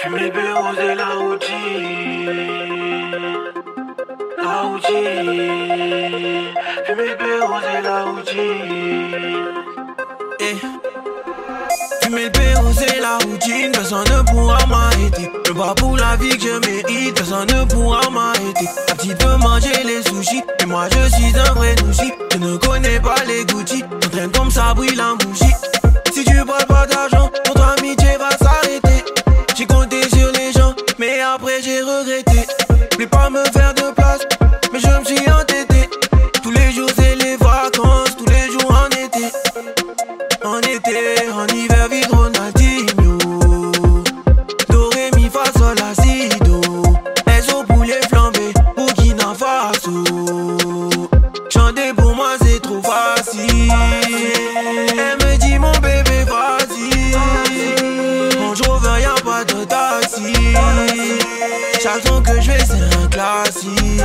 Fumer Béros et la OG. La OG. Fumer Béros et la OG. Fumer le Béros et la routine, personne ne pourra m'arrêter. Je bats pour la vie que je mérite, personne ne pourra m'arrêter. La petite veut manger les sushis, mais moi je suis un vrai nouchi. Je ne connais pas les Gucci, t'entraînes comme ça brille la mouchi. Si tu parles pas d'argent, notre amitié va s'arrêter. J'ai compté sur les gens, mais après j'ai regretté. Voulais pas me faire de place, mais je me suis entêté. Tous les jours c'est les vacances, tous les jours en été. En été, en hiver, vite Ronaldinho. Do, ré, mi, fa, sol, la, si, do. SO pour les flambés, Burkina Faso. Chanter pour moi c'est trop facile. Elle me dit mon bébé vas-y. Mon chauffeur y'a pas de taxi. Chaque son que je fais c'est un classique.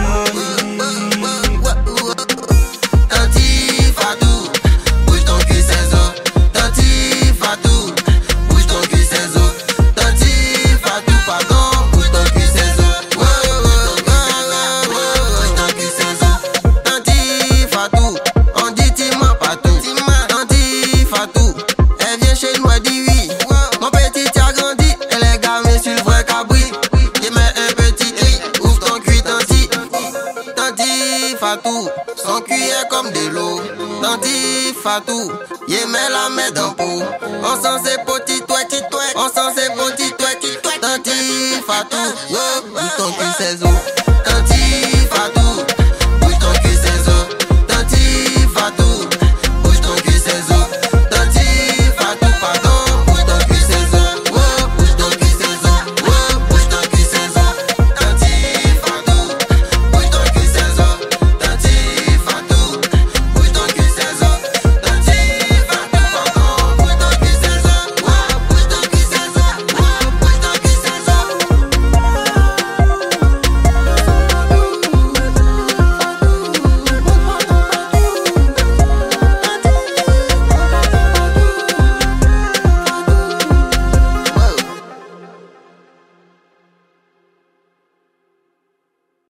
Son cuillère comme de l'eau. Tanti Fatou, yé met la main dans le pot. On s'en sait pas.